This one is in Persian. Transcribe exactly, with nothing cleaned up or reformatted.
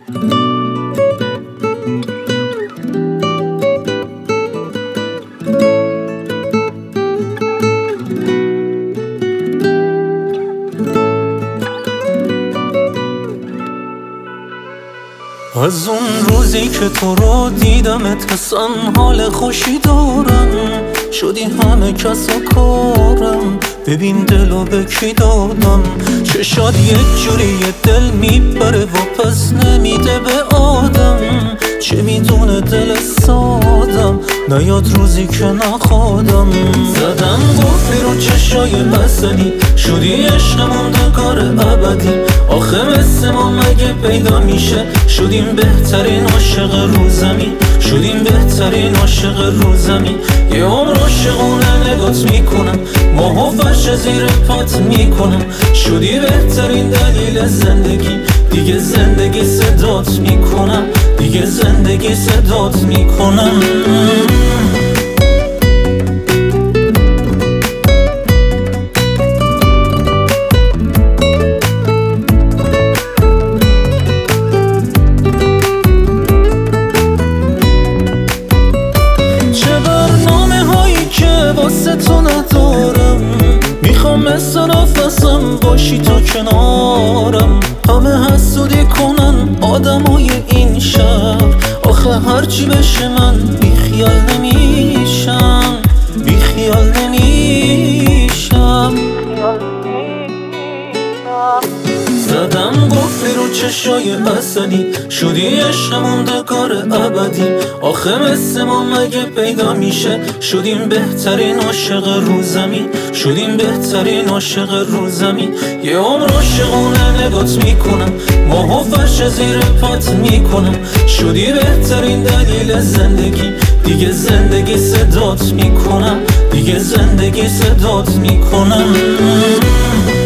از اون روزی که تو رو دیدمت اصلا حال خوشی دارم، شدی همه کس و کارم. ببین دلو به کی دادم، چشات یک جوری دل میبره و پس نمیده به آدم. چه میدونه دل سادم، نیاد روزی که نخوادم. زدم قفلی رو چشای بسنی، شدی عشق موندگار ابدی. آخه مثل ما مگه پیدا میشه، شدیم بهترین عاشق رو زمین. شدیم بهترین عاشق رو زمین. یه عمر عاشقونه نگات میکنم، ماه و فرش زیر پات میکنم. شدی بهترین دلیل زندگی، دیگه زندگی صدات میکنم. دیگه زندگی صدات میکنم. واسه تو ندارم، میخوام مثل نفسم باشی تو کنارم. همه حسودی کنن آدمای این شهر، آخه هرچی بشه من بیخیال نمیشم. بیخیال نمیشم. زدم قفلی رو چشای بسنی، شدی عشق موندگار ابدی. آخه مثل ما مگه پیدا میشه، شدیم بهترین عاشق رو زمین. شدیم بهترین عاشق رو زمین. یه عمر عاشقونه نگات میکنم، ماه و فرش زیر پات میکنم. شدی بهترین دلیل زندگی، دیگه زندگی صدات میکنم. دیگه زندگی صدات میکنم.